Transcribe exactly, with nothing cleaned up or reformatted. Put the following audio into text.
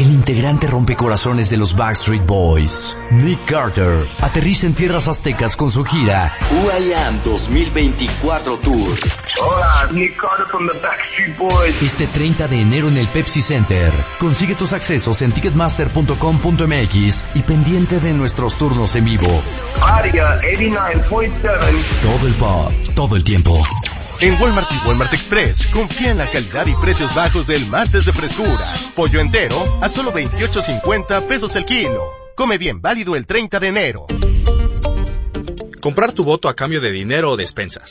el integrante rompecorazones de los Backstreet Boys, Nick Carter, aterriza en tierras aztecas con su gira Who I Am dos mil veinticuatro Tour. Hola, Nick Carter from the Backstreet Boys. Este treinta de enero en el Pepsi Center. Consigue tus accesos en ticketmaster punto com punto m x y pendiente de nuestros turnos en vivo. Aria ochenta y nueve punto siete. Todo el pop, todo el tiempo. En Walmart y Walmart Express, confía en la calidad y precios bajos del martes de frescura. Pollo entero a solo veintiocho cincuenta pesos el kilo. Come bien, válido el treinta de enero. Comprar tu voto a cambio de dinero o despensas.